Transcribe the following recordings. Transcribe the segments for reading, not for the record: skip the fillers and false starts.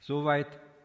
Soweit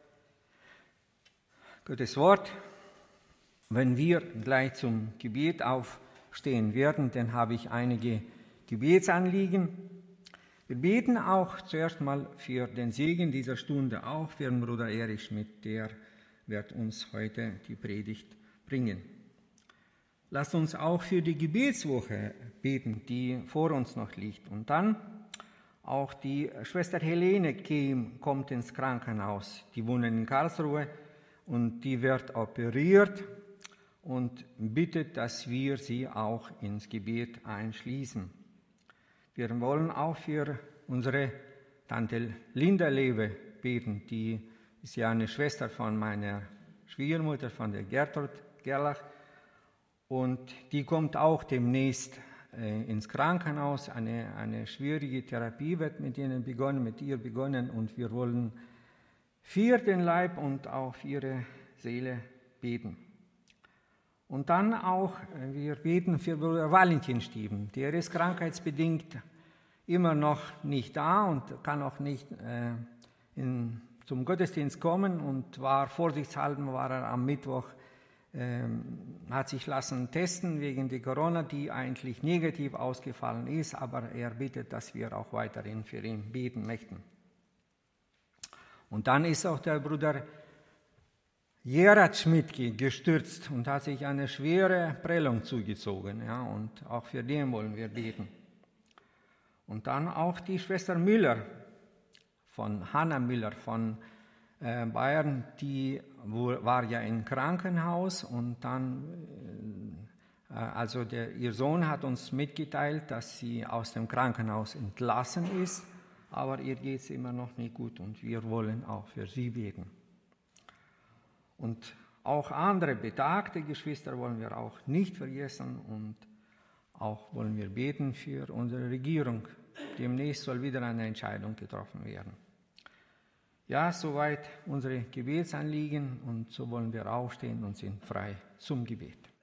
Gottes Wort. Wenn wir gleich zum Gebet aufstehen werden, dann habe ich einige Gebetsanliegen. Wir beten auch zuerst mal für den Segen dieser Stunde, auch für den Bruder Erich Schmidt, der wird uns heute die Predigt bringen. Lasst uns auch für die Gebetswoche beten, die vor uns noch liegt. Und dann auch die Schwester Helene kommt ins Krankenhaus. Die wohnt in Karlsruhe und die wird operiert und bittet, dass wir sie auch ins Gebet einschließen. Wir wollen auch für unsere Tante Linda Lewe beten. Die ist ja eine Schwester von meiner Schwiegermutter, von der Gertrud Gerlach. Und die kommt auch demnächst ins Krankenhaus. Eine schwierige Therapie wird mit ihr begonnen. Und wir wollen für den Leib und auch für ihre Seele beten. Und dann auch, wir beten für Bruder Valentin Stieben. Der ist krankheitsbedingt immer noch nicht da und kann auch nicht zum Gottesdienst kommen. Und vorsichtshalber war er am Mittwoch, hat sich lassen testen wegen der Corona, die eigentlich negativ ausgefallen ist. Aber er bittet, dass wir auch weiterhin für ihn beten möchten. Und dann ist auch der Bruder Gerhard Schmidt gestürzt und hat sich eine schwere Prellung zugezogen. Ja, und auch für den wollen wir beten. Und dann auch die Schwester Müller, Hanna Müller von Bayern, die war ja im Krankenhaus und dann, ihr Sohn hat uns mitgeteilt, dass sie aus dem Krankenhaus entlassen ist, aber ihr geht es immer noch nicht gut und wir wollen auch für sie beten. Und auch andere betagte Geschwister wollen wir auch nicht vergessen und auch wollen wir beten für unsere Regierung. Demnächst soll wieder eine Entscheidung getroffen werden. Ja, soweit unsere Gebetsanliegen und so wollen wir aufstehen und sind frei zum Gebet.